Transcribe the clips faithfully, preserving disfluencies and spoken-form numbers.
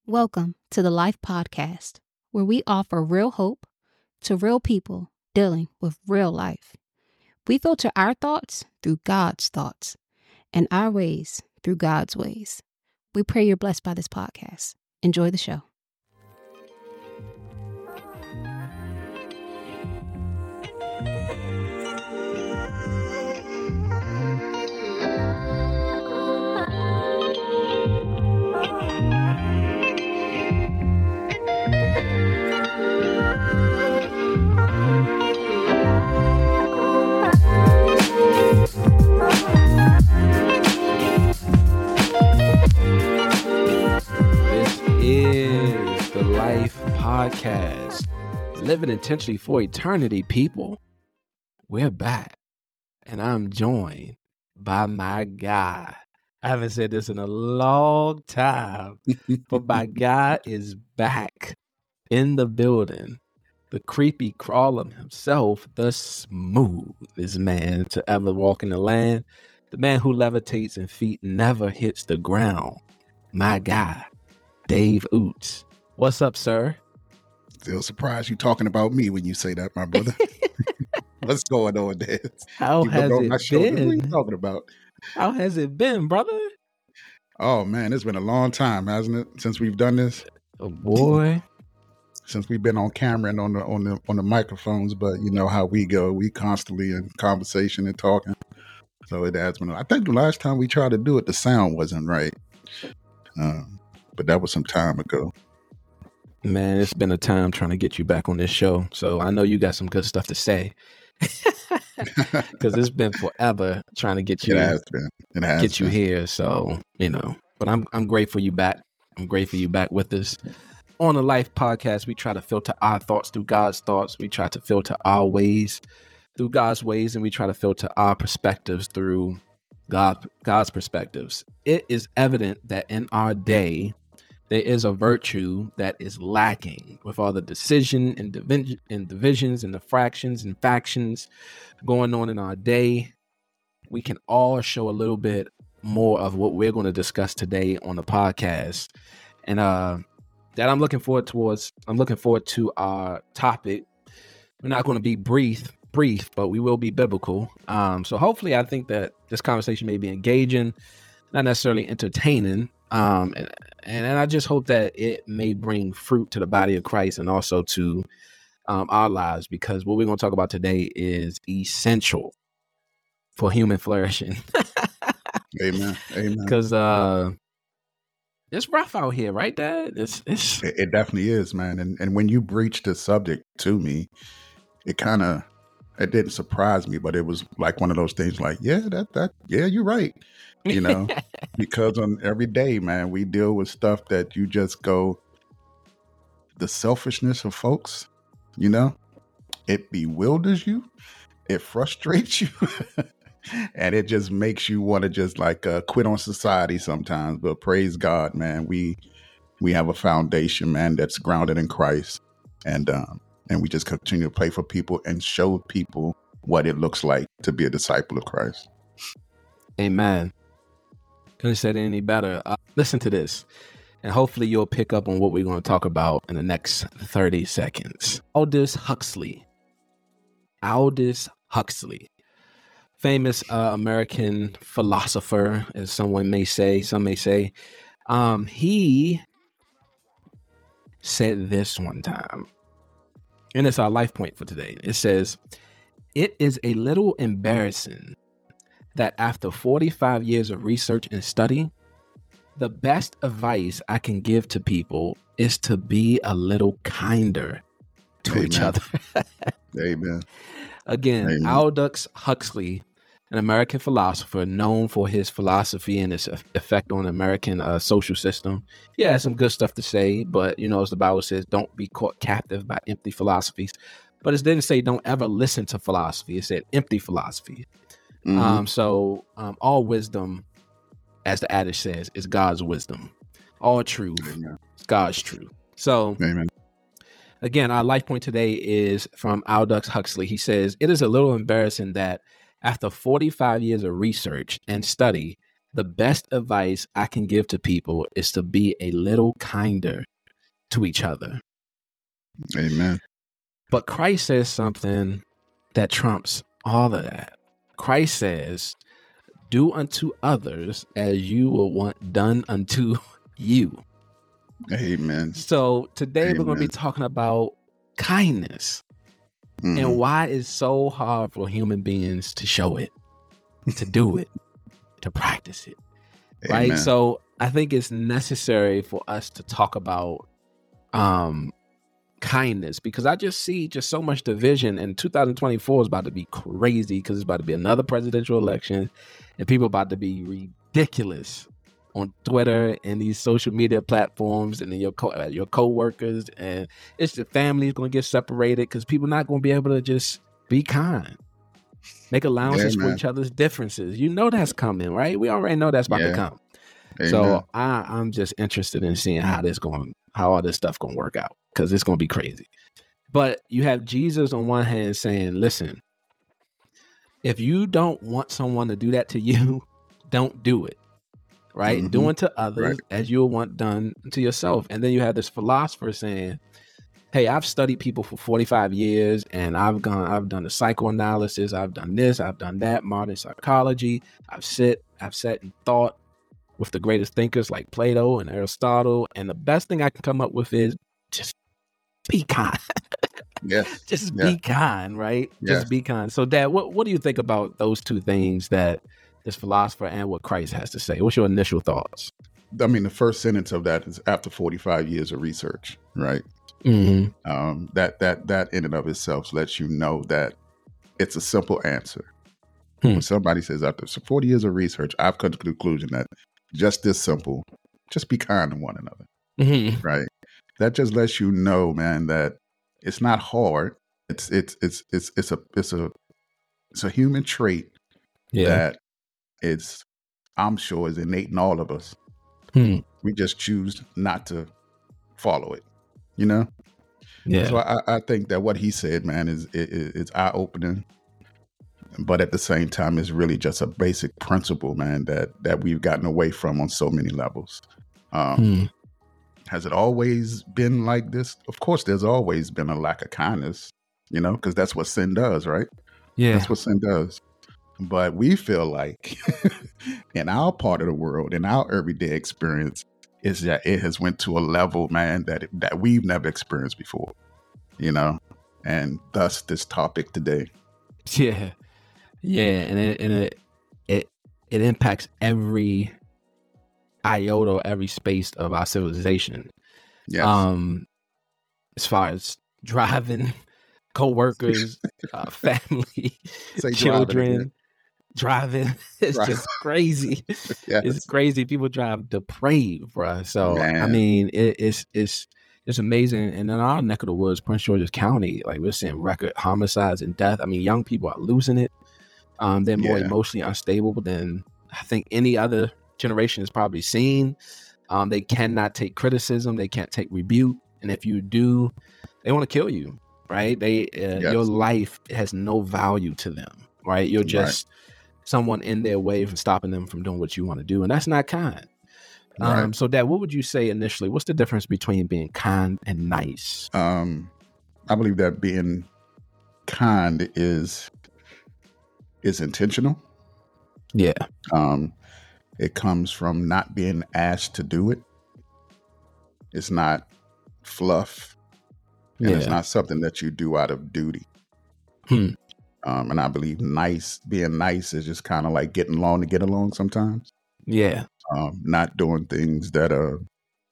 Welcome to the Life Podcast, where we offer real hope to real people dealing with real life. We filter our thoughts through God's thoughts and our ways through God's ways. We pray you're blessed by this podcast. Enjoy the show. Is the Life Podcast, living intentionally for eternity, people. We're back, and I'm joined by my guy. I haven't said this in a long time, but my guy is back in the building. The creepy crawler himself, the smoothest man to ever walk in the land, the man who levitates and feet never hits the ground. My guy, Dave Oots. What's up, sir? Still surprised you talking about me when you say that, my brother. What's going on, Dad? How You has look on it my shoulder. What are you been? talking about? How has it been, brother? Oh man, it's been a long time, hasn't it? Since we've done this, Oh boy. since we've been on camera and on the on the on the microphones. But you know how we go. We constantly in conversation and talking. So it has been. I think the last time we tried to do it, the sound wasn't right. Um, but that was some time ago. Man, it's been a time trying to get you back on this show. So I know you got some good stuff to say. Because it's been forever trying to get you It has been. It has get you been. here. So, you know, but I'm I'm grateful you back. I'm grateful you back with us. On the Life Podcast, we try to filter our thoughts through God's thoughts. We try to filter our ways through God's ways, and we try to filter our perspectives through God God's perspectives. It is evident that in our day, there is a virtue that is lacking with all the decision and, divi- and divisions and the fractions and factions going on in our day. We can all show a little bit more of what we're going to discuss today on the podcast. And uh, that I'm looking forward towards. I'm looking forward to our topic. We're not going to be brief, brief, but we will be biblical. Um, so hopefully I think that this conversation may be engaging, not necessarily entertaining. Um, and, and I just hope that it may bring fruit to the body of Christ and also to um, our lives, because what we're going to talk about today is essential for human flourishing. Amen. Amen. Because uh, it's rough out here, right, Dad? It's, it's... It, it definitely is, man. And and when you breached the subject to me, it kind of it didn't surprise me, but it was like one of those things. Like, yeah, that that yeah, you're right. You know, because on every day, man, we deal with stuff that you just go, the selfishness of folks. You know, it bewilders you, it frustrates you. And it just makes you want to just like uh, quit on society sometimes. But praise God, man, we we have a foundation, man, that's grounded in Christ, and um, and we just continue to pray for people and show people what it looks like to be a disciple of Christ. Amen. Couldn't have said it any better. Uh, listen to this, and hopefully you'll pick up on what we're going to talk about in the next thirty seconds. Aldous Huxley. Aldous Huxley. Famous uh, American philosopher, as someone may say, some may say. Um, he said this one time, and it's our life point for today. It says, "It is a little embarrassing that after forty-five years of research and study, the best advice I can give to people is to be a little kinder to Amen. each other." Amen. Again, Amen. Aldous Huxley, an American philosopher known for his philosophy and its effect on the American uh, social system. He has some good stuff to say, but, you know, as the Bible says, don't be caught captive by empty philosophies. But it didn't say don't ever listen to philosophy. It said empty philosophy. Mhm. Um, so um, all wisdom, as the adage says, is God's wisdom. All truth Amen. is God's truth. So Amen. again, our life point today is from Aldous Huxley. He says, "It is a little embarrassing that after forty-five years of research and study, the best advice I can give to people is to be a little kinder to each other. Amen. But Christ says something that trumps all of that. Christ says, do unto others as you will want done unto you. Amen. So today Amen. we're going to be talking about kindness mm-hmm. and why it's so hard for human beings to show it, to do it, to practice it. Amen. Right? So I think it's necessary for us to talk about um, kindness, because I just see just so much division, and two thousand twenty-four is about to be crazy because it's about to be another presidential election and people about to be ridiculous on Twitter and these social media platforms and then your co- your co-workers, and it's the families going to get separated because people not going to be able to just be kind, make allowances yeah, for each other's differences. You know that's coming, right? We already know that's about yeah. to come. Amen. So I, I'm just interested in seeing how this going, how all this stuff going to work out, because it's going to be crazy. But you have Jesus on one hand saying, listen, if you don't want someone to do that to you, don't do it. Right? Mm-hmm. Doing to others right. as you want done to yourself. And then you have this philosopher saying, hey, I've studied people for forty-five years and I've gone, I've done the psychoanalysis, I've done this, I've done that, modern psychology. I've sit, I've sat and thought with the greatest thinkers like Plato and Aristotle. And the best thing I can come up with is just be kind. Yeah. Just yeah. be kind, right? Yes. Just be kind. So Dad, what, what do you think about those two things, that this philosopher and what Christ has to say? What's your initial thoughts? I mean, the first sentence of that is after forty-five years of research, right? Mm-hmm. Um, that that that in and of itself lets you know that it's a simple answer. Hmm. When somebody says after forty years of research, I've come to the conclusion that just this simple, just be kind to one another, mm-hmm. right? That just lets you know, man, that it's not hard. It's it's it's it's it's a it's a it's a human trait yeah. that it's, I'm sure, is innate in all of us. Hmm. We just choose not to follow it, you know? Yeah. So I, I think that what he said, man, is it, it's eye opening, but at the same time, it's really just a basic principle, man, that that we've gotten away from on so many levels. Um, hmm. Has it always been like this? Of course, there's always been a lack of kindness, you know, because that's what sin does, right? Yeah. That's what sin does. But we feel like in our part of the world, in our everyday experience, is that it has went to a level, man, that it, that we've never experienced before, you know, and thus this topic today. Yeah, yeah, and it and it it, it impacts every iota, every space of our civilization. Yes. Um, as far as driving, co-workers, uh, family, Say children. Driving, it's Right. just crazy. Yes. It's crazy. People drive depraved, bro. So Man. I mean, it, it's it's it's amazing. And in our neck of the woods, Prince George's County, like we're seeing record homicides and death. I mean, young people are losing it. Um, they're more Yeah. emotionally unstable than I think any other generation has probably seen. Um, they cannot take criticism. They can't take rebuke. And if you do, they want to kill you, right? They uh, Yes. your life has no value to them, right? You're just Right. someone in their way from stopping them from doing what you want to do. And that's not kind. Right. Um, so Dad, what would you say initially? What's the difference between being kind and nice? Um, I believe that being kind is is intentional. Yeah. Um, it comes from not being asked to do it. It's not fluff, and Yeah. it's not something that you do out of duty. Hmm. Um, and I believe nice, being nice is just kind of like getting along to get along sometimes. Yeah. Um, not doing things that are,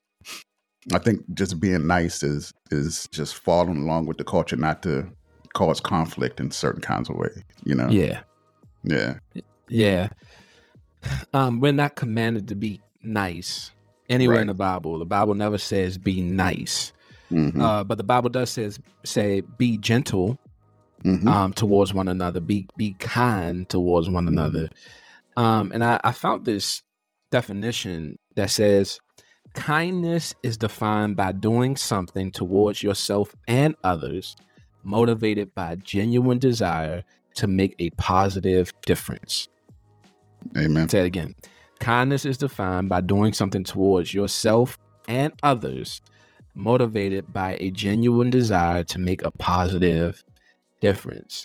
I think just being nice is is just following along with the culture, not to cause conflict in certain kinds of ways, you know? Yeah. Yeah. Yeah. Um, we're not commanded to be nice anywhere Right. in the Bible. The Bible never says be nice. Mhm. Uh, but the Bible does says say be gentle Mhm. um, towards one another, be be kind towards one Mhm. another. Um, and I, I found this definition that says kindness is defined by doing something towards yourself and others, motivated by genuine desire to make a positive difference. Amen. Say it again. Kindness is defined by doing something towards yourself and others, motivated by a genuine desire to make a positive difference.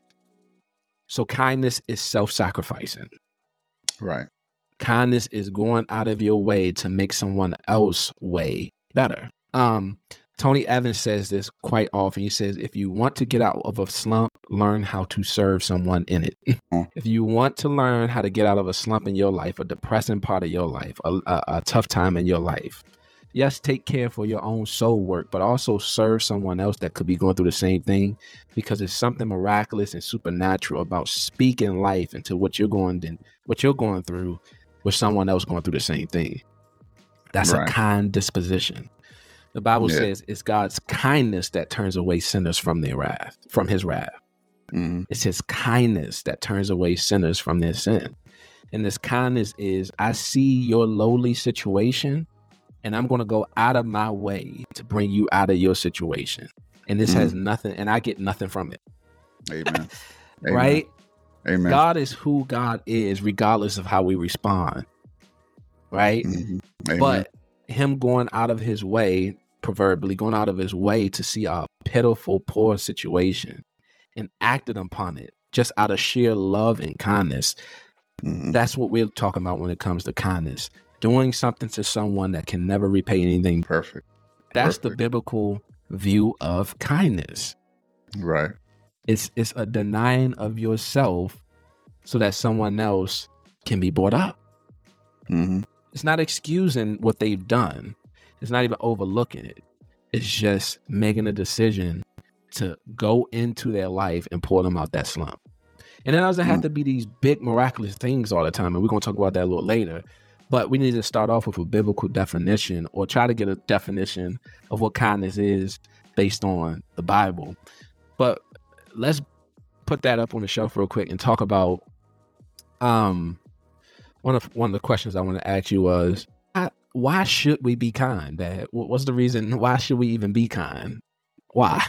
So kindness is self-sacrificing. Right. Kindness is going out of your way to make someone else's way better. Um, Tony Evans says this quite often. He says, if you want to get out of a slump, learn how to serve someone in it. Mm. If you want to learn how to get out of a slump in your life, a depressing part of your life, a, a, a tough time in your life, yes, take care for your own soul work, but also serve someone else that could be going through the same thing, because there's something miraculous and supernatural about speaking life into what you're going to, what you're going through with someone else going through the same thing. That's right. A kind disposition. The Bible yeah. says it's God's kindness that turns away sinners from their wrath, from his wrath. Mm-hmm. It's his kindness that turns away sinners from their sin. And this kindness is, I see your lowly situation, and I'm going to go out of my way to bring you out of your situation. And this mm-hmm. has nothing, and I get nothing from it. Amen. Right? Amen. God is who God is, regardless of how we respond. Right? Mm-hmm. Amen. But him going out of his way, proverbially going out of his way to see our pitiful, poor situation and acted upon it just out of sheer love and kindness. Mm-hmm. That's what we're talking about when it comes to kindness. Doing something to someone that can never repay anything. Perfect. That's Perfect. the biblical view of kindness. Right. It's it's a denying of yourself so that someone else can be brought up. Mm-hmm. It's not excusing what they've done. It's not even overlooking it. It's just making a decision to go into their life and pull them out that slump. And it doesn't have to be these big miraculous things all the time. And we're going to talk about that a little later. But we need to start off with a biblical definition, or try to get a definition of what kindness is based on the Bible. But let's put that up on the shelf real quick and talk about um one of one of the questions I want to ask you was, I, why should we be kind, Dad? What's the reason? Why should we even be kind? Why?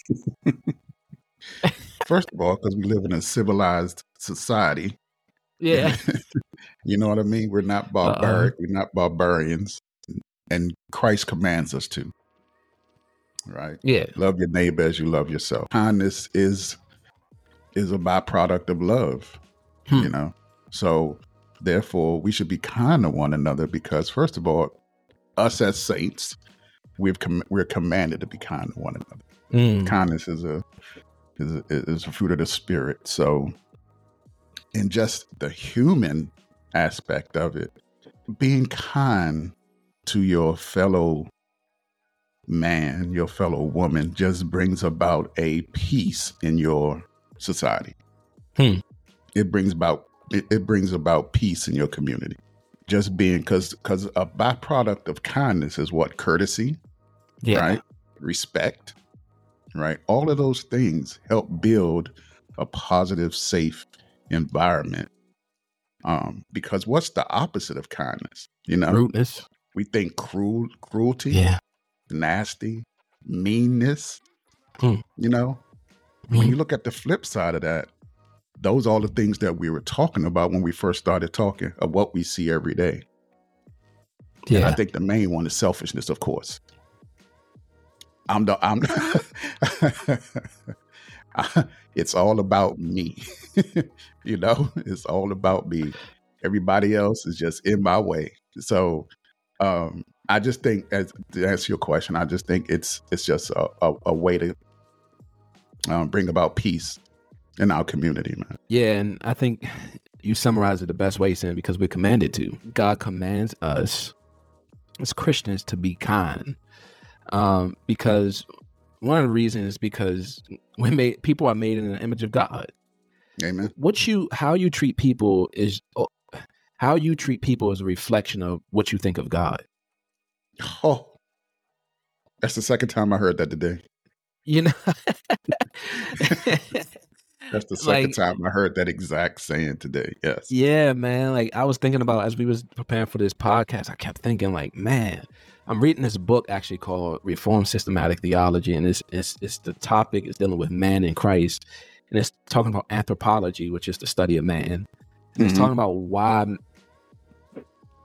First of all, because we live in a civilized society. Yeah. You know what I mean? We're not barbaric. Uh-uh. We're not barbarians. And Christ commands us to. Right? Yeah. Love your neighbor as you love yourself. Kindness is is a byproduct of love. Hmm. You know? So therefore, we should be kind to one another because, first of all, us as saints, we've com- we're commanded to be kind to one another. Mm. Kindness is a, is a is a fruit of the Spirit. So, in just the human aspect of it, being kind to your fellow man, your fellow woman, just brings about a peace in your society. Hmm. It brings about It, it brings about peace in your community. Just being, because because a byproduct of kindness is what? Courtesy, yeah. right? Respect, right? All of those things help build a positive, safe environment. Um, because what's the opposite of kindness? You know, rudeness. We think cruel, cruelty, yeah, nasty, meanness. Hmm. You know, hmm. when you look at the flip side of that, those are all the things that we were talking about when we first started talking of what we see every day. Yeah, and I think the main one is selfishness, of course. I'm the I'm. It's all about me. You know, it's all about me. Everybody else is just in my way. So, um, I just think, as to answer your question, I just think it's it's just a, a, a way to um, bring about peace in our community, man. Yeah, and I think you summarized it the best way, Sam, because we're commanded to. God commands us as Christians to be kind, um, because one of the reasons is because we made people are made in the image of God. Amen. What you, how you treat people is, how you treat people is a reflection of what you think of God. Oh, that's the second time I heard that today. You know. That's the second like, time I heard that exact saying today. Yes. Yeah, man. Like I was thinking about as we was preparing for this podcast, I kept thinking like, man, I'm reading this book actually called Reformed Systematic Theology. And it's, it's, it's the topic is dealing with man in Christ. And it's talking about anthropology, which is the study of man. And mm-hmm. it's talking about why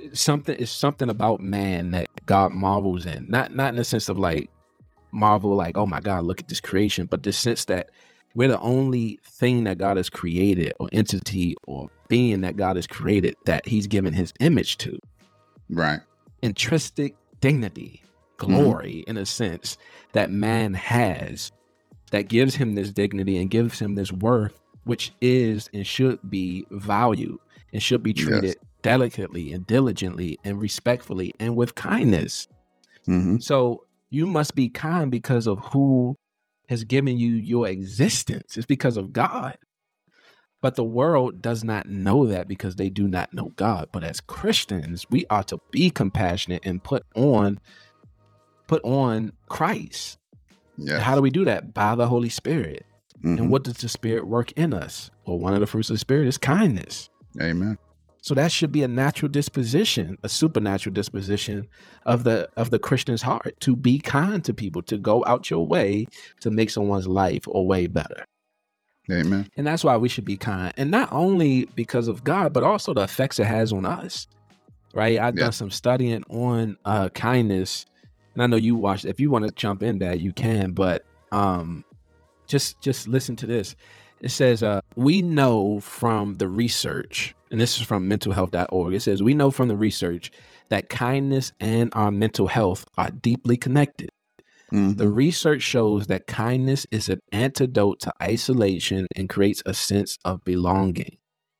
something is something about man that God marvels in. Not not in the sense of like marvel, like, oh my God, look at this creation, but the sense that we're the only thing that God has created, or entity or being that God has created, that he's given his image to. Right. Intrinsic dignity, glory, mm-hmm. in a sense, that man has, that gives him this dignity and gives him this worth, which is and should be valued and should be treated yes. delicately and diligently and respectfully and with kindness. Mm-hmm. So you must be kind because of who has given you your existence. It's because of God. But the world does not know that because they do not know God. But as Christians, we ought to be compassionate and put on put on Christ. Yes. How do we do that? By the Holy Spirit. Mm-hmm. And what does the Spirit work in us? Well, one of the fruits of the Spirit is kindness. Amen. So that should be a natural disposition, a supernatural disposition of the of the Christian's heart, to be kind to people, to go out your way to make someone's life or way better. Amen. And that's why we should be kind. And not only because of God, but also the effects it has on us. Right? I've yeah. done some studying on uh, kindness. And I know you watched. If you want to jump in that, you can. But um, just just listen to this. It says, uh, we know from the research, and this is from mental health dot org. It says, we know from the research that kindness and our mental health are deeply connected. Mm-hmm. The research shows that kindness is an antidote to isolation and creates a sense of belonging.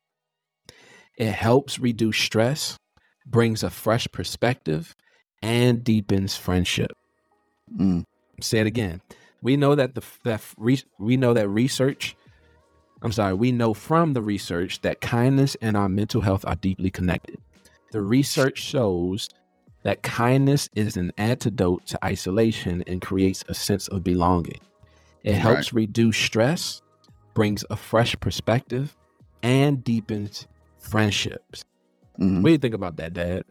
It helps reduce stress, brings a fresh perspective, and deepens friendship. Mm. Say it again. We know that the that re, we know that research. I'm sorry. We know from the research that kindness and our mental health are deeply connected. The research shows that kindness is an antidote to isolation and creates a sense of belonging. It helps right. reduce stress, brings a fresh perspective, and deepens friendships. Mm-hmm. What do you think about that, Dad?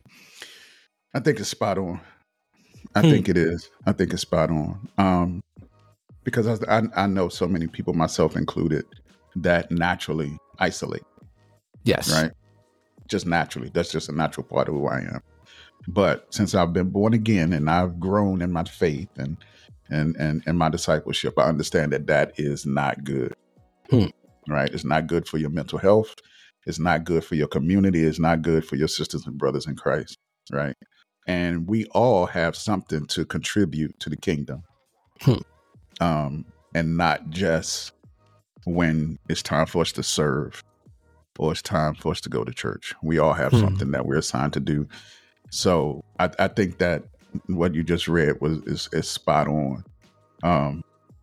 I think it's spot on. I Hmm. think it is. I think it's spot on. Um, because I, I, I know so many people, myself included, that naturally isolate. Yes. Right? Just naturally. That's just a natural part of who I am. But since I've been born again and I've grown in my faith and and and, and my discipleship, I understand that that is not good. Hmm. Right? It's not good for your mental health. It's not good for your community. It's not good for your sisters and brothers in Christ. Right? And we all have something to contribute to the kingdom. Hmm. Um, and not just when it's time for us to serve or it's time for us to go to church. We all have hmm. something that we're assigned to do. So I, I think that what you just read was is, is spot on, um,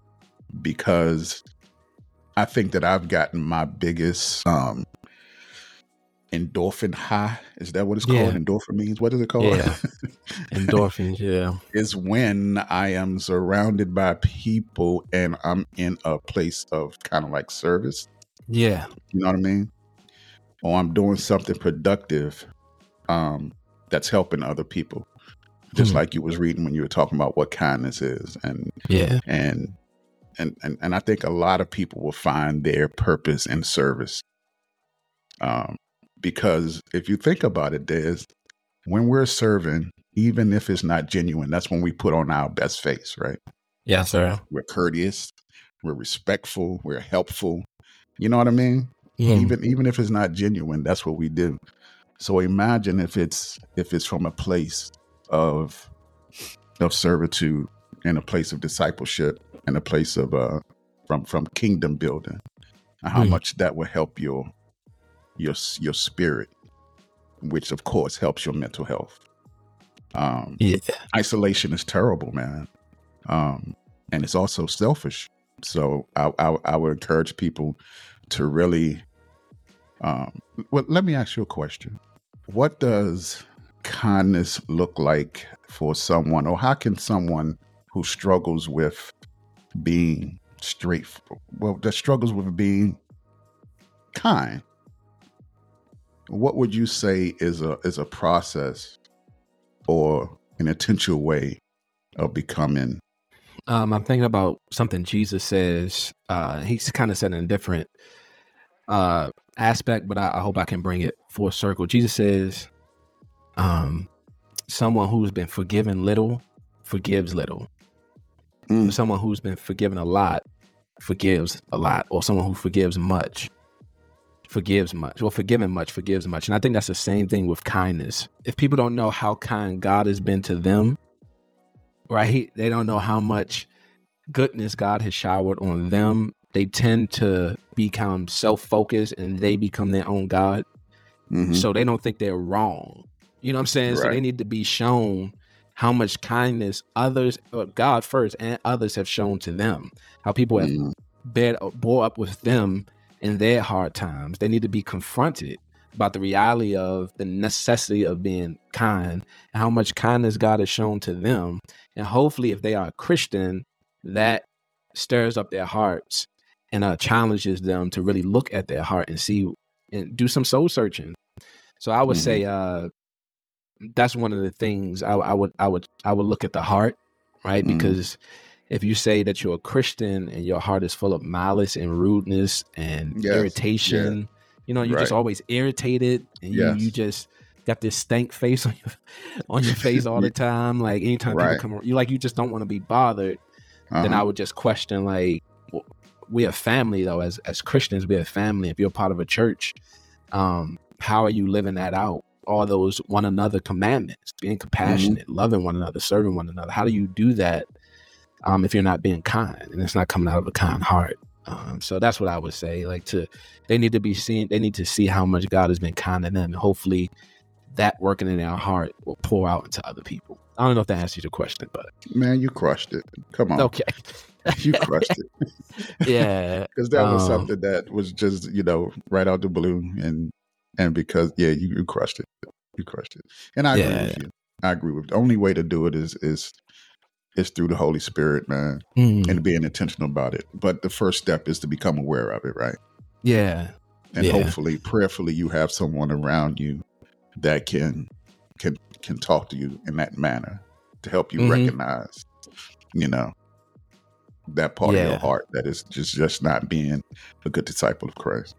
because I think that I've gotten my biggest um, endorphin high. Is that what it's yeah. called? Endorphin means? What is it called? Yeah. Endorphins, yeah. Is when I am surrounded by people and I'm in a place of kind of like service. Yeah. You know what I mean? Or I'm doing something productive um, that's helping other people. Just hmm. like you was reading when you were talking about what kindness is. And yeah. And, and and and I think a lot of people will find their purpose in service. Um, because if you think about it, there's when we're serving, even if it's not genuine, that's when we put on our best face, right? Yes, sir. We're courteous, we're respectful, we're helpful. You know what I mean? Mm. Even even if it's not genuine, that's what we do. So imagine if it's if it's from a place of of servitude and a place of discipleship and a place of uh from from kingdom building, and how mm. much that will help your your your spirit, which of course helps your mental health. Um, yeah. Isolation is terrible, man. Um, and it's also selfish. So I, I, I would encourage people to really, um, well, let me ask you a question. What does kindness look like for someone, or how can someone who struggles with being straight, well, that struggles with being kind, what would you say is a is a process or an intentional way of becoming? Um, I'm thinking about something Jesus says. Uh, he's kind of said in a different uh, aspect, but I, I hope I can bring it full circle. Jesus says, Um, someone who's been forgiven little forgives little. Mm. Someone who's been forgiven a lot forgives a lot, or someone who forgives much forgives much, or forgiven much forgives much. And I think that's the same thing with kindness. If people don't know how kind God has been to them, right? They don't know how much goodness God has showered on them. They tend to become self-focused and they become their own God. Mm-hmm. So they don't think they're wrong. You know what I'm saying? Right. So they need to be shown how much kindness others, or God first, and others have shown to them. How people have Mm. been, bore up with them in their hard times. They need to be confronted about the reality of the necessity of being kind and how much kindness God has shown to them. And hopefully, if they are a Christian, that stirs up their hearts and uh, challenges them to really look at their heart and see and do some soul searching. So I would Mm-hmm. say uh, that's one of the things I, I would I would I would look at the heart, right? Mm-hmm. Because if you say that you're a Christian and your heart is full of malice and rudeness and Yes. irritation, Yeah. you know, you're Right. just always irritated and Yes. you you just got this stank face on your on your face all the time. Like anytime Right. people come, you like you just don't want to be bothered. Uh-huh. Then I would just question, like, w- we're a family though. As as Christians, we're a family. If you're part of a church, um, how are you living that out? All those one another commandments, being compassionate, Mm-hmm. loving one another, serving one another. How do you do that um, if you're not being kind and it's not coming out of a kind heart? Um, so that's what I would say. Like to, they need to be seen. They need to see how much God has been kind to them, and hopefully, that working in their heart will pour out into other people. I don't know if that answers your question, but Man, you crushed it. Come on. okay. You crushed it. Yeah. Because that was um, something that was just, you know, right out the blue. And and because, yeah, you, you crushed it. You crushed it. And I agree Yeah. with you. I agree with you. The only way to do it is is is through the Holy Spirit, man, mm, and being intentional about it. But the first step is to become aware of it, right? yeah. And Yeah. hopefully, prayerfully, you have someone around you that can can can talk to you in that manner to help you Mhm. recognize, you know, that part of Yeah. your heart that is just just not being a good disciple of Christ.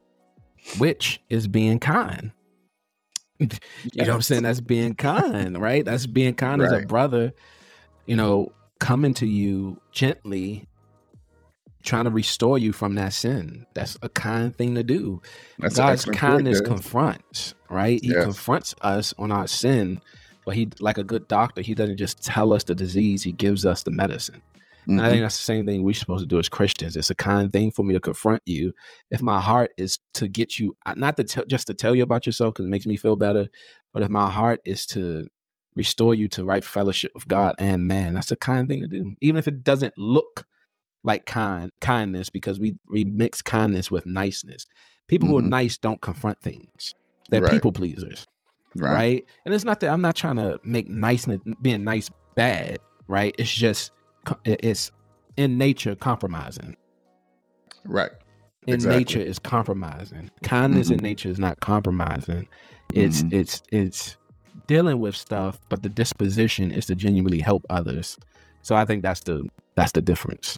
Which is being kind. You know what I'm saying? That's being kind, right? That's being kind as a Right. brother, you know, coming to you gently, trying to restore you from that sin. That's a kind thing to do. That's an God's excellent point, kindness Des. confronts, right? He Yes. confronts us on our sin, but he, like a good doctor, he doesn't just tell us the disease, he gives us the medicine. And I Mhm. think that's the same thing we're supposed to do as Christians. It's a kind thing for me to confront you. If my heart is to get you, not to tell, just to tell you about yourself because it makes me feel better, but if my heart is to restore you to right fellowship with God and man, that's a kind thing to do. Even if it doesn't look like kind kindness, because we, we mix kindness with niceness. People who are Mhm. nice don't confront things. They're Right. people pleasers, Right. right? And it's not that I'm not trying to make niceness, being nice bad, right? It's just it's in nature compromising. Right. In Exactly. nature is compromising. Kindness in Mhm. nature is not compromising. It's Mhm. it's it's dealing with stuff, but the disposition is to genuinely help others. So I think that's the that's the difference.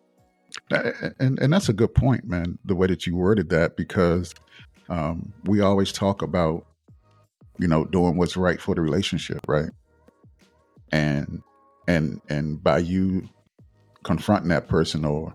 A- And and that's a good point, man. The way that you worded that, because um, we always talk about, you know, doing what's right for the relationship, right? And and and by you confronting that person or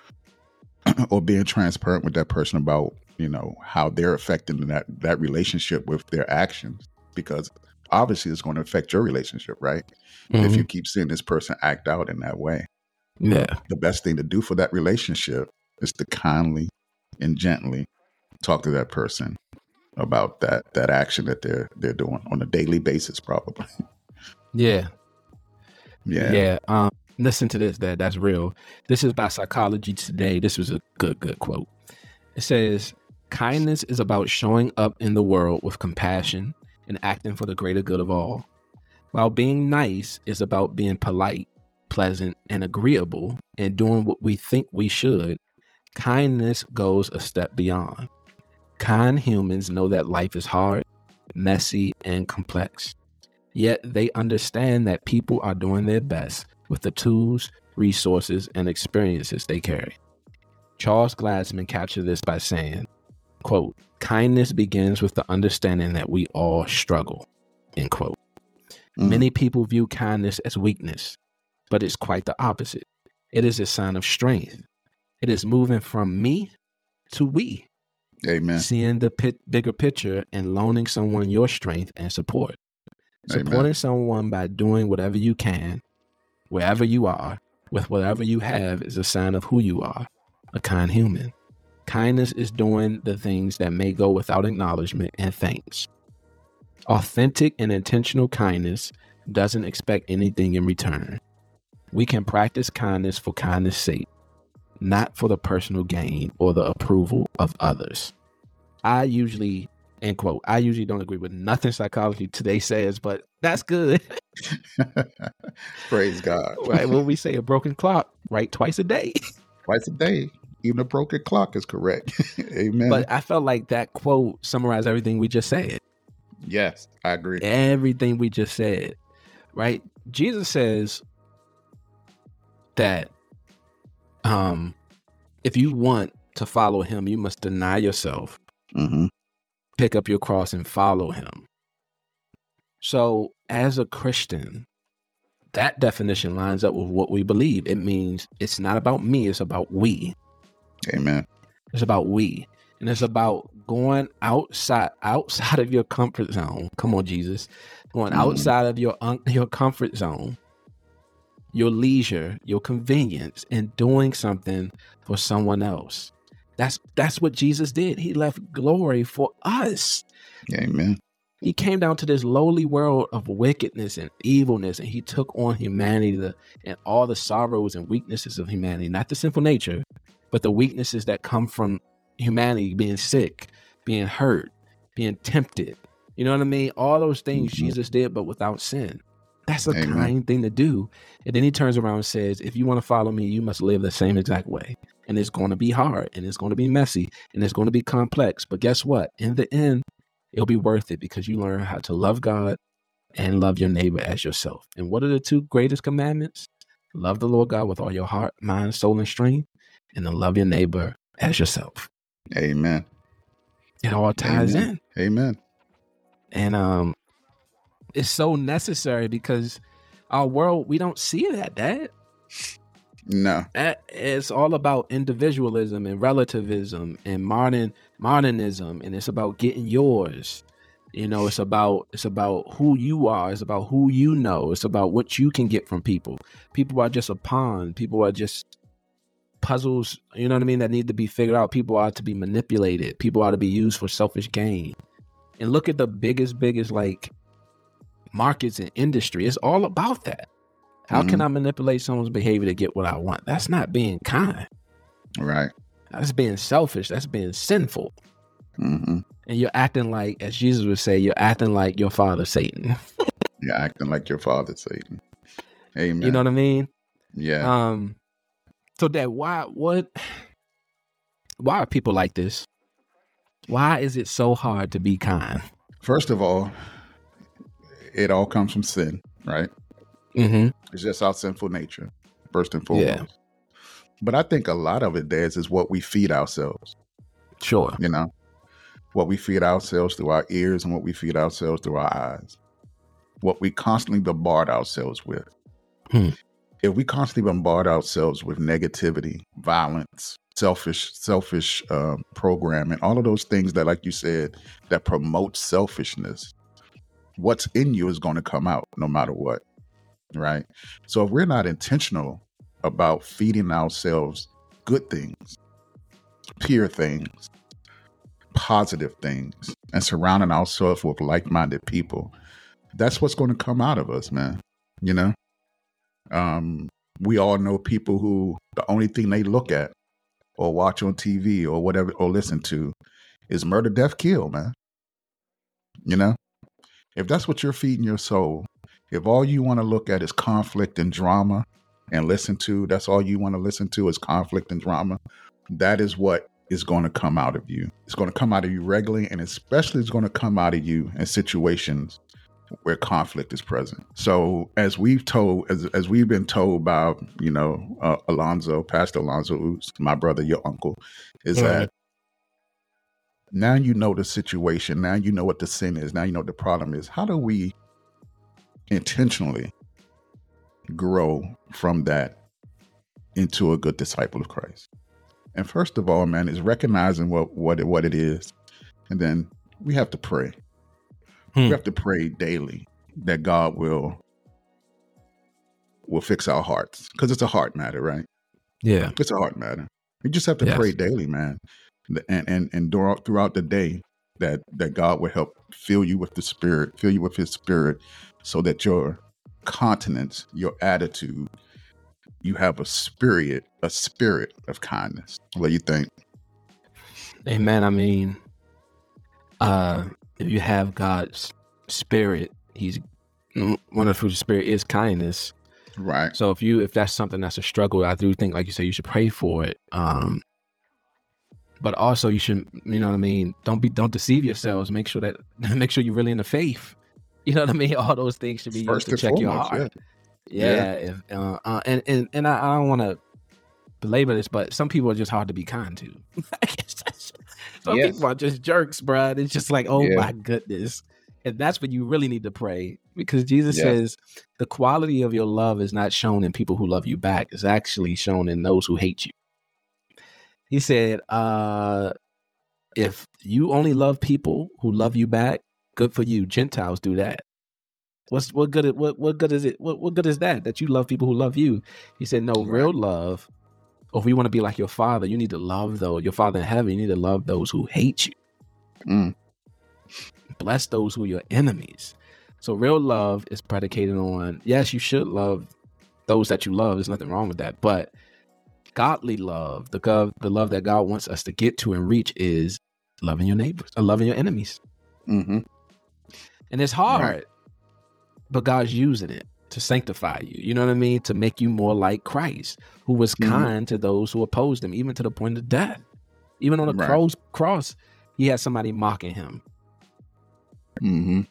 or being transparent with that person about, you know, how they're affecting that that relationship with their actions, because obviously it's going to affect your relationship, right? If you keep seeing this person act out in that way, Yeah. the best thing to do for that relationship is to kindly and gently talk to that person about that that action that they're they're doing on a daily basis, probably. Yeah. Yeah. Yeah. Um, listen to this, that that's real. This is by Psychology Today. This was a good, good quote. It says, kindness is about showing up in the world with compassion and acting for the greater good of all. While being nice is about being polite, pleasant, and agreeable and doing what we think we should, kindness goes a step beyond. Kind humans know that life is hard, messy, and complex. Yet they understand that people are doing their best with the tools, resources, and experiences they carry. Charles Glassman captured this by saying, quote, kindness begins with the understanding that we all struggle. end quote. Mm. Many people view kindness as weakness, but it's quite the opposite. It is a sign of strength. It is moving from me to we. Amen. Seeing the pit, bigger picture and loaning someone your strength and support. Amen. Supporting someone by doing whatever you can, wherever you are, with whatever you have is a sign of who you are, a kind human. Kindness is doing the things that may go without acknowledgement and thanks. Authentic and intentional kindness doesn't expect anything in return. We can practice kindness for kindness' sake, not for the personal gain or the approval of others. I usually, end quote, I usually don't agree with nothing psychology today says, but that's good. Praise God. Right? When we say a broken clock, right? Twice a day. Twice a day. Even a broken clock is correct. Amen. But I felt like that quote summarized everything we just said. Yes, I agree. Everything we just said, right? Jesus says that um, if you want to follow him, you must deny yourself, Mm-hmm. pick up your cross and follow him. So as a Christian, that definition lines up with what we believe. It means it's not about me, it's about we. Amen. It's about we. And it's about going outside outside of your comfort zone. Come on, Jesus. Going Mhm. outside of your un- your comfort zone, your leisure, your convenience, and doing something for someone else. That's that's what Jesus did. He left glory for us. Amen. He came down to this lowly world of wickedness and evilness, and he took on humanity the, and all the sorrows and weaknesses of humanity, not the sinful nature, but the weaknesses that come from humanity being sick, being hurt, being tempted. You know what I mean? All those things Mm-hmm. Jesus did, but without sin. That's a Amen. kind thing to do. And then he turns around and says, if you want to follow me, you must live the same exact way. And it's going to be hard, and it's going to be messy, and it's going to be complex. But guess what? In the end, it'll be worth it because you learn how to love God and love your neighbor as yourself. And what are the two greatest commandments? Love the Lord God with all your heart, mind, soul, and strength, and to love your neighbor as yourself. Amen. It all ties Amen. in. Amen. And um, it's so necessary because our world, we don't see that, Dad. No. That- It's all about individualism and relativism and modern modernism, and it's about getting yours. You know, it's about it's about who you are. It's about who you know. It's about what you can get from people. People are just a pawn. People are just puzzles. You know what I mean? That need to be figured out. People are to be manipulated. People are to be used for selfish gain. And look at the biggest, biggest like markets and industry. It's all about that. How Mhm. can I manipulate someone's behavior to get what I want? That's not being kind. Right. That's being selfish. That's being sinful. Mm-hmm. And you're acting like, as Jesus would say, you're acting like your father, Satan. You're acting like your father, Satan. Amen. You know what I mean? Yeah. Um. So that why what? Why are people like this? Why is it so hard to be kind? First of all, it all comes from sin, right? Mm-hmm. It's just our sinful nature, first and foremost. Yeah. But But I think a lot of it, Des, is what we feed ourselves, Sure. you know? What we feed ourselves through our ears and what we feed ourselves through our eyes. What we constantly bombard ourselves with. Hmm. If we constantly bombard ourselves with negativity, violence, selfish, selfish uh, programming, all of those things that, like you said, that promote selfishness, what's in you is going to come out no matter what, right? So if we're not intentional about feeding ourselves good things, pure things, positive things, and surrounding ourselves with like-minded people, that's what's going to come out of us, man. You know, um, we all know people who the only thing they look at or watch on T V or whatever or listen to is murder, death, kill, man. You know, if that's what you're feeding your soul, if all you want to look at is conflict and drama and listen to, that's all you want to listen to is conflict and drama, that is what is going to come out of you. It's going to come out of you regularly, and especially it's going to come out of you in situations where conflict is present. So as we've told, as, as we've been told by, you know, uh, Alonzo, Pastor Alonzo, who's my brother, your uncle, is Mhm. that now you know the situation. Now you know what the sin is. Now you know what the problem is. How do we intentionally grow from that into a good disciple of Christ? And first of all, man, is recognizing what what it, what it is, and then we have to pray. Hmm. We have to pray daily that God will will fix our hearts, because it's a heart matter, right? Yeah. It's a heart matter. We just have to Yes. pray daily, man, and and and throughout throughout the day that that God will help fill you with the Spirit, fill you with His Spirit, so that your countenance, your attitude, you have a spirit, a spirit of kindness. What do you think? Amen. I mean, uh, if you have God's Spirit, He's one of the fruits of the Spirit is kindness. Right. So if you if that's something that's a struggle, I do think, like you said, you should pray for it. Um, but also you should, you know what I mean, don't be don't deceive yourselves. Make sure that make sure you're really in the faith. You know what I mean? All those things should be First used to and check your foremost, heart. yeah. Yeah. Yeah. If, uh, uh, and and and I, I don't want to belabor this, but some people are just hard to be kind to. I guess that's, some Yes. people are just jerks, bruh. It's just like, oh Yeah. my goodness. And that's when you really need to pray, because Jesus Yeah. says the quality of your love is not shown in people who love you back. It's actually shown in those who hate you. He said, uh, if you only love people who love you back, good for you. Gentiles do that. What's what good? What what good is it? What what good is that? That you love people who love you? He said, no, Right. real love. Or if you want to be like your father, you need to love though your Father in heaven. You need to love those who hate you. Mm. Bless those who are your enemies. So real love is predicated on, yes, you should love those that you love. There's nothing wrong with that. But godly love, the gov, the love that God wants us to get to and reach, is loving your neighbors, or loving your enemies. Mm-hmm. And it's hard, Right. but God's using it to sanctify you. You know what I mean? To make you more like Christ, who was Mhm. kind to those who opposed him, even to the point of death. Even on the Right. cross, cross, he had somebody mocking him. Mm-hmm.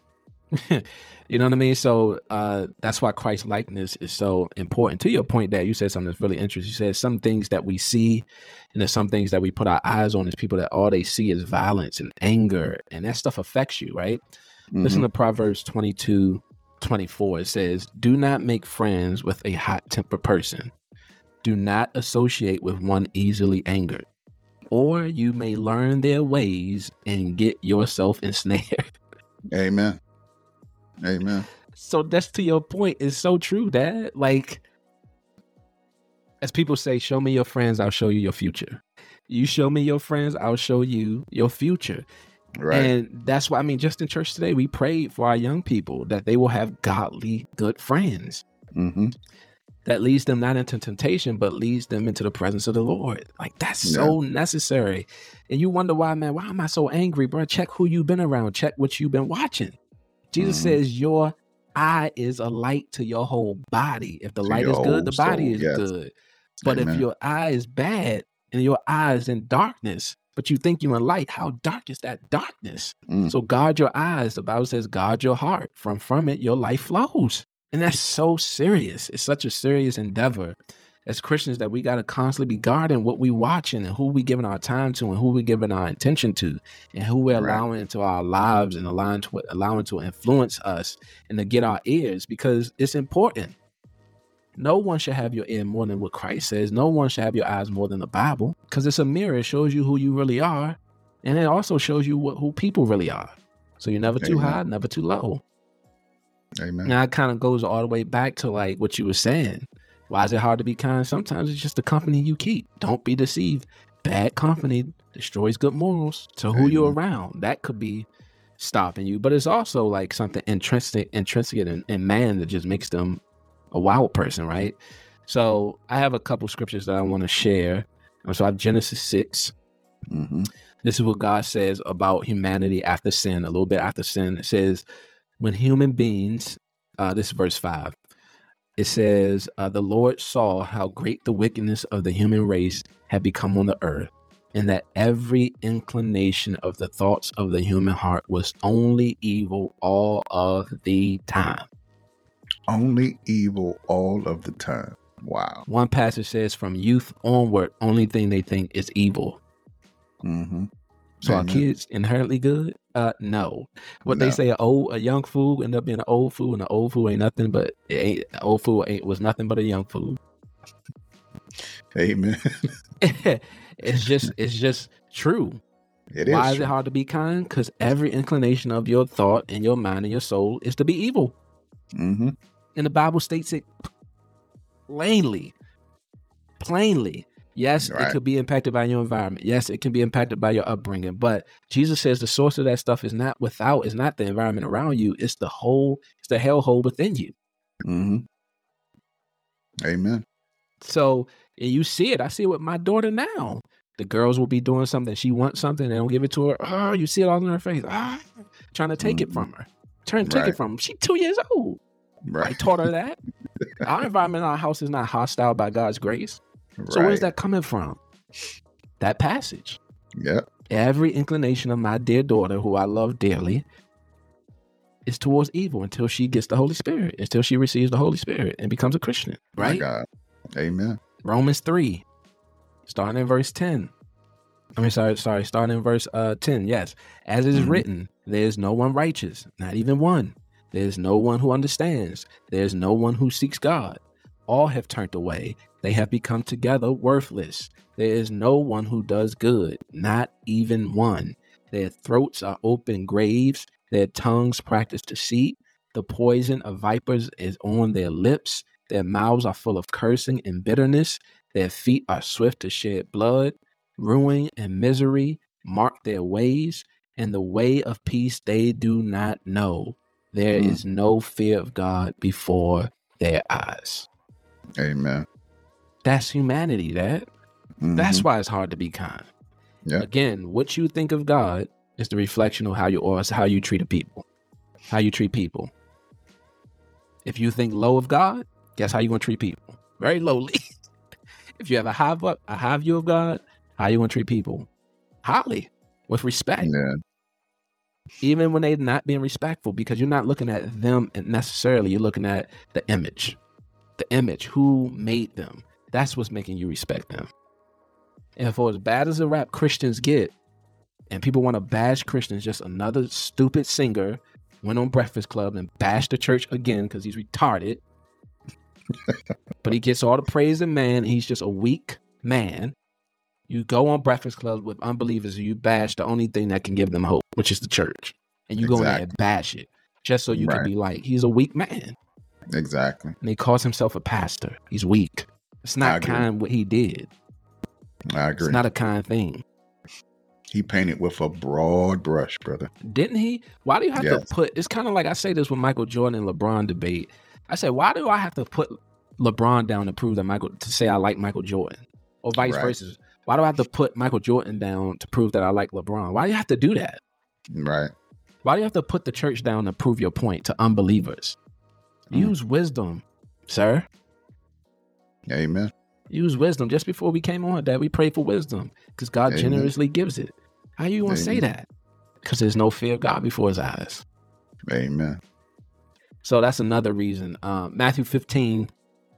You know what I mean? So uh, that's why Christ likeness is so important. To your point, that you said something that's really interesting. You said some things that we see, and there's some things that we put our eyes on as people that all they see is violence and anger, and that stuff affects you, right? Mm-hmm. Listen to Proverbs twenty-two, twenty-four. It says, do not make friends with a hot-tempered person. Do not associate with one easily angered, or you may learn their ways and get yourself ensnared. Amen. Amen. So that's, to your point, is so true, Dad. Like, as people say, show me your friends, I'll show you your future. You show me your friends, I'll show you your future. Right. And that's why, I mean, just in church today, we prayed for our young people that they will have godly, good friends Mm-hmm. that leads them not into temptation, but leads them into the presence of the Lord. Like, that's so necessary. And you wonder why, man, why am I so angry, bro? Check who you've been around. Check what you've been watching. Jesus Mhm. says your eye is a light to your whole body. If the To light your is good, the whole body soul, is yes. good. But Amen. if your eye is bad and your eye is in darkness, but you think you're in light, how dark is that darkness? Mm. So guard your eyes. The Bible says guard your heart. From from it, your life flows. And that's so serious. It's such a serious endeavor as Christians that we got to constantly be guarding what we watching and who we giving our time to and who we giving our attention to and who we're Right. allowing into our lives and allowing to allowing to influence us and to get our ears, because it's important. No one should have your ear more than what Christ says. No one should have your eyes more than the Bible, because it's a mirror. It shows you who you really are. And it also shows you what, who people really are. So you're never too Amen. high, never too low. Amen. Now it kind of goes all the way back to like what you were saying. Why is it hard to be kind? Sometimes it's just the company you keep. Don't be deceived. Bad company destroys good morals. So who you're Amen. around, that could be stopping you. But it's also like something intrinsic, intrinsic in, in man that just makes them a wild person, right? So I have a couple scriptures that I want to share. So I have Genesis six. Mm-hmm. This is what God says about humanity after sin, a little bit after sin. It says, when human beings, uh, this is verse five, it says, uh, the Lord saw how great the wickedness of the human race had become on the earth, and that every inclination of the thoughts of the human heart was only evil all of the time. Only evil all of the time. Wow. One passage says, from youth onward, only thing they think is evil. Mm-hmm. So Amen. our kids inherently good? Uh, no. What No. they say, a old, a young fool end up being an old fool, and an old fool ain't nothing but it ain't an old fool ain't was nothing but a young fool. Amen. it's just it's just true. It is. Why is true. it hard to be kind? Because every inclination of your thought and your mind and your soul is to be evil. Mm-hmm. And the Bible states it plainly. Plainly. Yes, Right. it could be impacted by your environment. Yes, it can be impacted by your upbringing. But Jesus says the source of that stuff is not without, is not the environment around you. It's the whole, it's the hellhole within you. Mm-hmm. Amen. So and you see it. I see it with my daughter now. The girls will be doing something. She wants something. They don't give it to her. Oh, you see it all in her face. Ah, trying to take Mhm. it from her. Trying to take Right. it from her. She's two years old. I Right. taught her that. Our environment in our house is not hostile by God's grace. So Right. where's that coming from? That passage. Yep. Every inclination of my dear daughter, who I love dearly, is towards evil until she gets the Holy Spirit, until she receives the Holy Spirit and becomes a Christian, My right? God. Amen. Romans three, starting in verse ten. I mean, sorry, sorry, starting in verse uh, ten. Yes. As it is Mhm. written, there is no one righteous, not even one. There is no one who understands. There is no one who seeks God. All have turned away. They have become together worthless. There is no one who does good, not even one. Their throats are open graves. Their tongues practice deceit. The poison of vipers is on their lips. Their mouths are full of cursing and bitterness. Their feet are swift to shed blood. Ruin and misery mark their ways, and the way of peace they do not know. There Mm. is no fear of God before their eyes. Amen. That's humanity, Dad. Mhm. That's why it's hard to be kind. Yeah. Again, what you think of God is the reflection of how you or how you treat a people, how you treat people. If you think low of God, guess how you're gonna treat people? Very lowly. If you have a high a high view of God, how you gonna treat people? Highly, with respect. Yeah. Even when they're not being respectful, because you're not looking at them necessarily, you're looking at the image. The image, who made them. That's what's making you respect them. And for as bad as the rap Christians get, and people want to bash Christians, just another stupid singer went on Breakfast Club and bashed the church again because he's retarded. But he gets all the praise and man. He's just a weak man. You go on Breakfast Club with unbelievers and you bash the only thing that can give them hope, which is the church. And you go in there and bash it just so you Right. can be like, he's a weak man. Exactly. And he calls himself a pastor. He's weak. It's I not agree. kind what he did. I agree. It's not a kind thing. He painted with a broad brush, brother. Didn't he? Why do you have Yes. to put, it's kind of like I say this with Michael Jordan and LeBron debate. I say, why do I have to put LeBron down to prove that Michael, to say I like Michael Jordan? Or vice Right. versa. Why do I have to put Michael Jordan down to prove that I like LeBron? Why do you have to do that? Right. Why do you have to put the church down to prove your point to unbelievers? Mm. Use wisdom, sir. Amen. Use wisdom. Just before we came on, Dad, we prayed for wisdom because God Amen. generously gives it. How you want to say Amen. that? Because there's no fear of God before his eyes. Amen. So that's another reason. Um, Matthew fifteen,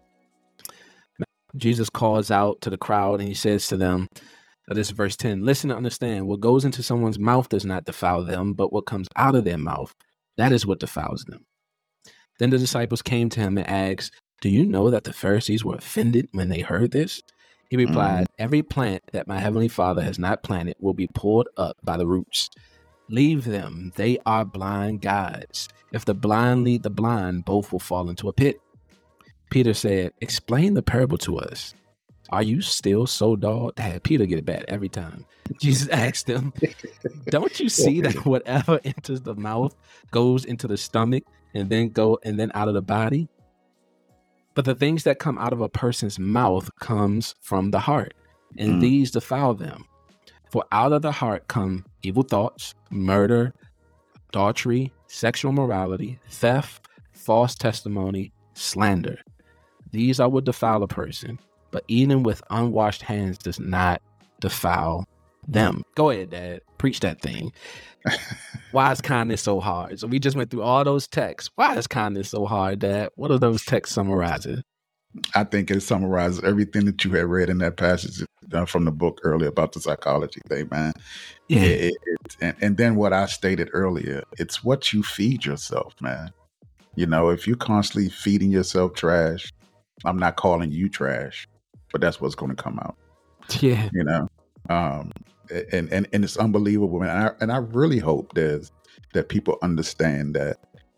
Jesus calls out to the crowd and he says to them, uh, this is verse ten, listen and understand, what goes into someone's mouth does not defile them, but what comes out of their mouth, that is what defiles them. Then the disciples came to him and asked, do you know that the Pharisees were offended when they heard this? He replied, every plant that my heavenly Father has not planted will be pulled up by the roots. Leave them. They are blind guides. If the blind lead the blind, both will fall into a pit. Peter said, explain the parable to us. Are you still so dull? Dad, Peter get it bad every time. Jesus asked him, don't you see that whatever enters the mouth goes into the stomach and then go and then out of the body? But the things that come out of a person's mouth comes from the heart, and Mm. these defile them. For out of the heart come evil thoughts, murder, adultery, sexual immorality, theft, false testimony, slander. These are what defile a person, but eating with unwashed hands does not defile them. Go ahead, Dad. Preach that thing. Why is kindness so hard? So we just went through all those texts. Why is kindness so hard, Dad? What are those texts summarizing? I think it summarizes everything that you had read in that passage uh, from the book earlier about the psychology thing, man. Yeah. It, it, it, and, and then what I stated earlier, it's what you feed yourself, man. You know, if you're constantly feeding yourself trash, I'm not calling you trash, but that's what's going to come out. Yeah. You know, um, and, and, and it's unbelievable. And I, and I really hope there's, that people understand that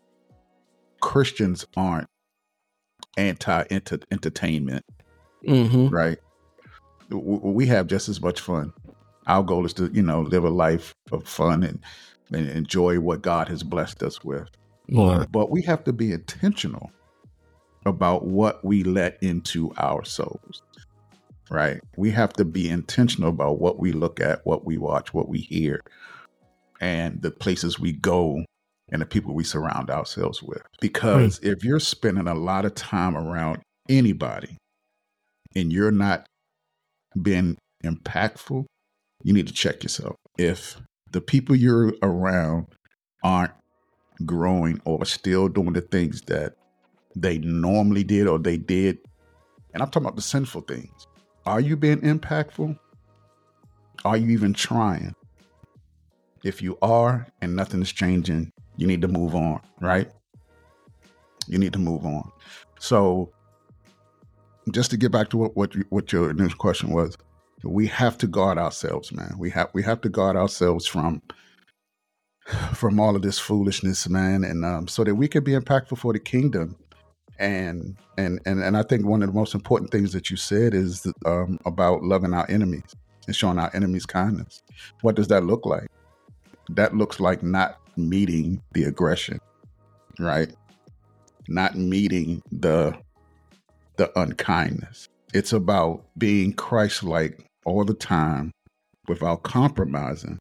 Christians aren't anti-entertainment, Mm-hmm. right? We have just as much fun. Our goal is to, you know, live a life of fun and, and enjoy what God has blessed us with. More. But we have to be intentional about what we let into our souls, right? We have to be intentional about what we look at, what we watch, what we hear, and the places we go and the people we surround ourselves with. Because mm. if you're spending a lot of time around anybody and you're not being impactful, you need to check yourself. If the people you're around aren't growing or still doing the things that they normally did or they did, and I'm talking about the sinful things, are you being impactful? Are you even trying? If you are and nothing is changing, you need to move on, right? You need to move on. So just to get back to what what, you, what your initial question was, we have to guard ourselves, man. We have we have to guard ourselves from from all of this foolishness, man, and um, so that we can be impactful for the kingdom. And and and and I think one of the most important things that you said is um, about loving our enemies and showing our enemies kindness. What does that look like? That looks like not meeting the aggression, right? Not meeting the the unkindness. It's about being Christ-like all the time without compromising,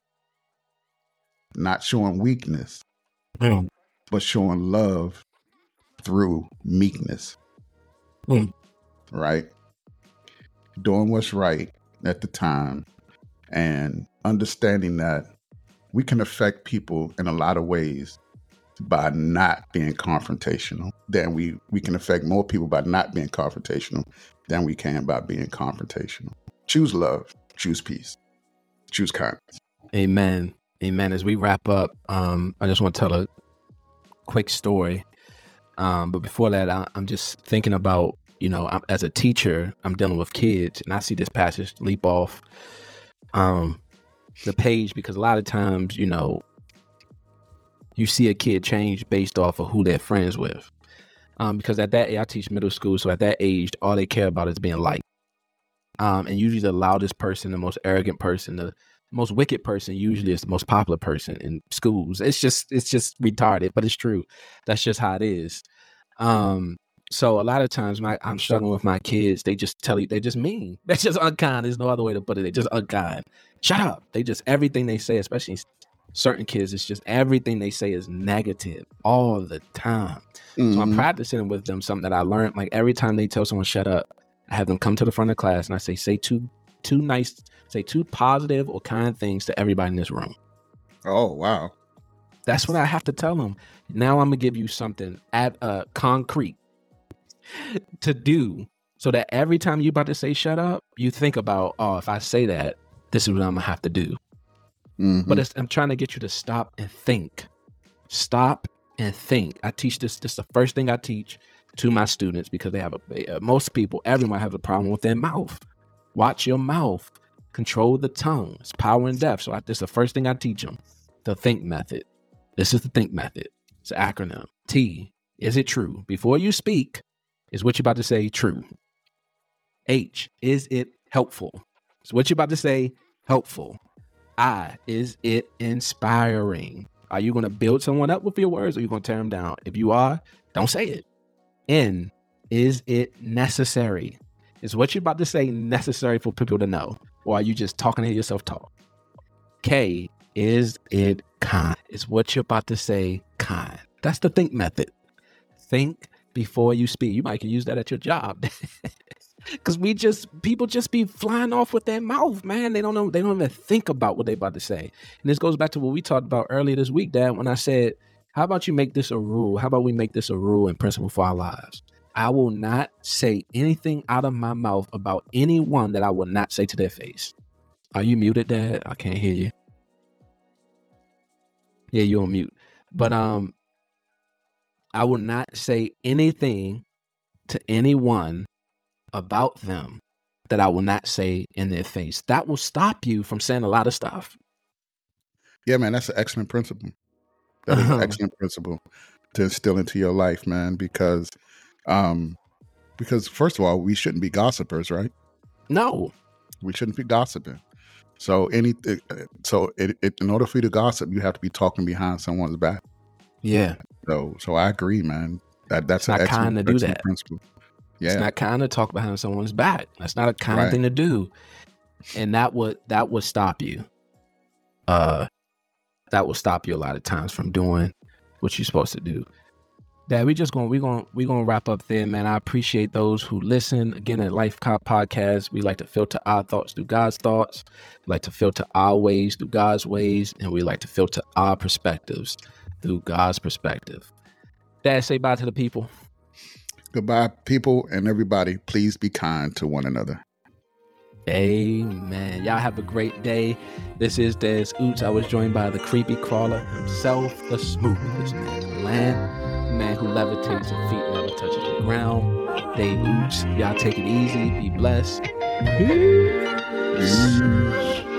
not showing weakness, Mm. but showing love through meekness, Mm. right? Doing what's right at the time and understanding that we can affect people in a lot of ways by not being confrontational. Then we, we can affect more people by not being confrontational than we can by being confrontational. Choose love, choose peace, choose kindness. Amen. Amen. As we wrap up, um, I just want to tell a quick story. Um, but before that, I, I'm just thinking about, you know, I'm, as a teacher, I'm dealing with kids and I see this passage leap off um, the page because a lot of times, you know, you see a kid change based off of who they're friends with. Um, because at that age, I teach middle school. So at that age, all they care about is being liked. Um, and usually the loudest person, the most arrogant person, the most wicked person usually is the most popular person in schools. It's just, it's just retarded, but it's true. That's just how it is. Um, so a lot of times my, I'm struggling with my kids. They just tell you, they're just mean. They're just unkind. There's no other way to put it. They're just unkind. Shut up. They just, everything they say, especially certain kids, it's just everything they say is negative all the time. Mm-hmm. So I'm practicing with them something that I learned. Like every time they tell someone shut up, I have them come to the front of the class and I say, say two, two nice, say two positive or kind things to everybody in this room. Oh, wow. That's what I have to tell them. Now I'm going to give you something at uh, concrete to do so that every time you're about to say shut up, you think about, oh, if I say that, this is what I'm going to have to do. Mm-hmm. But it's, I'm trying to get you to stop and think. Stop and think. I teach this. This is the first thing I teach to my students because they have a, most people, everyone has a problem with their mouth. Watch your mouth. Control the tongue. It's power and death. So I, this is the first thing I teach them. The think method. This is the think method. It's an acronym. T, is it true? Before you speak, is what you're about to say true? H, is it helpful? Is what you're about to say helpful? I, is it inspiring? Are you going to build someone up with your words or are you going to tear them down? If you are, don't say it. N, is it necessary? Is what you're about to say necessary for people to know? Or are you just talking to yourself talk? K, is it kind? Is what you're about to say kind? That's the think method. Think before you speak. You might can use that at your job. Because we just, people just be flying off with their mouth, man. They don't know, they don't even think about what they about to say. And this goes back to what we talked about earlier this week, Dad, when I said, how about you make this a rule? How about we make this a rule and principle for our lives? I will not say anything out of my mouth about anyone that I will not say to their face. Are you muted, Dad? I can't hear you. Yeah, you're on mute. But um, I will not say anything to anyone about them that I will not say in their face. That will stop you from saying a lot of stuff. Yeah, man, that's an excellent principle. That is an excellent principle to instill into your life, man, because um, because first of all, we shouldn't be gossipers, right? No. We shouldn't be gossiping. So any so it, it, in order for you to gossip, you have to be talking behind someone's back. Yeah. So so I agree, man. That that's it's not an kind to do that. Principle. Yeah. It's not kind to talk behind someone's back. That's not a kind right. thing to do. And that would that would stop you. Uh that will stop you a lot of times from doing what you're supposed to do. Dad, we just going we going we going to wrap up there, man. I appreciate those who listen. Again, at Life Cop Podcast, we like to filter our thoughts through God's thoughts. We like to filter our ways through God's ways, and we like to filter our perspectives through God's perspective. Dad, say bye to the people. Goodbye, people, and everybody. Please be kind to one another. Amen. Y'all have a great day. This is Des Oots. I was joined by the creepy crawler himself, the smoothest man in the land, the man who levitates and feet never touches the ground. Dave Oots. Y'all take it easy. Be blessed. Peace. Peace.